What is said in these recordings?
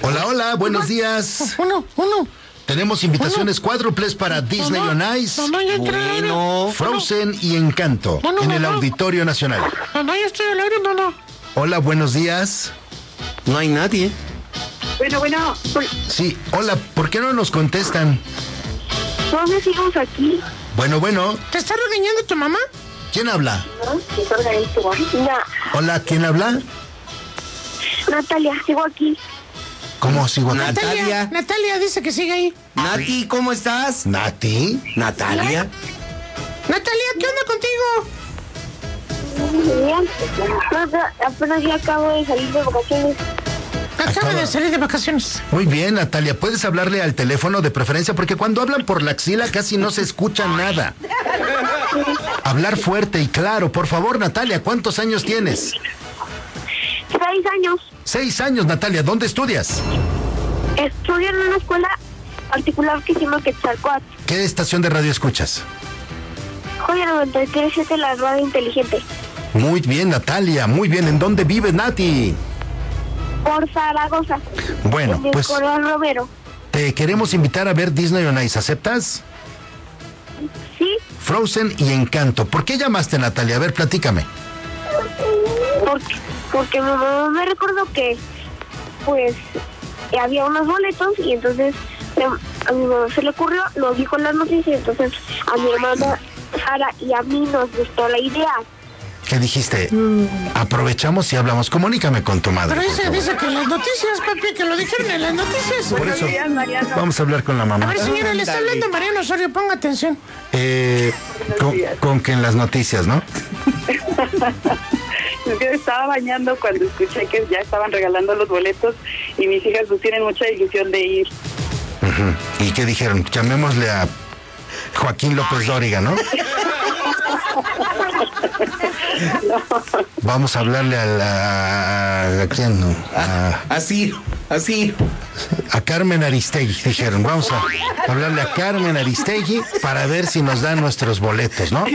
Hola, hola, buenos días. Uno. Tenemos invitaciones cuádruples para Disney on Ice, Frozen y Encanto en el Auditorio Nacional. No, yo estoy al aire, no. Hola, buenos días. No hay nadie. Bueno. Sí, hola, ¿por qué no nos contestan? ¿Dónde seguimos aquí? Bueno. ¿Te está regañando tu mamá? ¿Quién habla? No. Hola, ¿quién habla? Natalia, sigo aquí. ¿Cómo sigo aquí? Natalia dice que sigue ahí. Nati, ¿cómo estás? ¿Nati? Natalia. Natalia, ¿qué onda contigo? Bien. Apenas ya acabo de salir de vacaciones. Acaba de salir de vacaciones. Muy bien, Natalia, ¿puedes hablarle al teléfono de preferencia? Porque cuando hablan por la axila casi no se escucha nada. Hablar fuerte y claro, por favor, Natalia, ¿cuántos años tienes? 6 años. 6 años, Natalia, ¿dónde estudias? Estudio en una escuela particular que se llama Quetzalcóatl. ¿Qué estación de radio escuchas? Joya 93.7, la radio inteligente. Muy bien, Natalia, muy bien. ¿En dónde vives, Nati? Por Zaragoza. Bueno, en el pues Coronel Romero. te queremos invitar a ver Disney on Ice, ¿aceptas? Sí, Frozen y Encanto. ¿Por qué llamaste, Natalia? A ver, platícame. porque mi mamá me recordó que, pues, había unos boletos y entonces a mi mamá se le ocurrió, lo dijo en las noticias, entonces a mi hermana Sara y a mí nos gustó la idea. ¿Qué dijiste? Aprovechamos y hablamos. Comunícame con tu madre. Pero por favor. dice que en las noticias, papi, que lo dijeron en las noticias. Por eso vamos a hablar con la A mamá. ver, señora, le está hablando Mariano Osorio, ponga atención. Con que en las noticias, ¿no? Yo estaba bañando cuando escuché que ya estaban regalando los boletos y mis hijas pues tienen mucha ilusión de ir. Uh-huh. ¿Y qué dijeron? Llamémosle a Joaquín López Dóriga, ¿no? Vamos a hablarle ¿a quién? Así. A Carmen Aristegui, dijeron. Vamos a hablarle a Carmen Aristegui para ver si nos dan nuestros boletos, ¿no?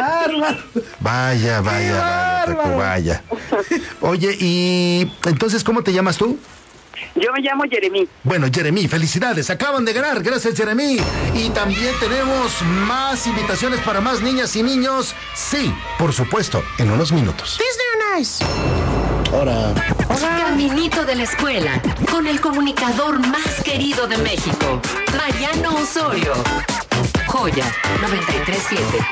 Vaya, Paco, vaya. Oye, y entonces, ¿cómo te llamas tú? Yo me llamo Jeremy. Bueno, Jeremy, felicidades, acaban de ganar, gracias Jeremy. Y también tenemos más invitaciones para más niñas y niños. Sí, por supuesto, en unos minutos. Disney on Ice. Hola. Caminito de la escuela, con el comunicador más querido de México, Mariano Osorio. Joya 93.7.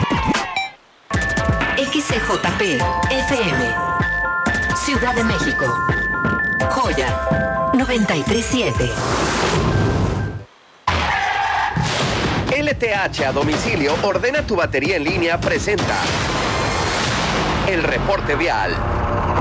XCJP FM. Ciudad de México. Joya 93.7. LTH a domicilio ordena tu batería en línea presenta el reporte vial.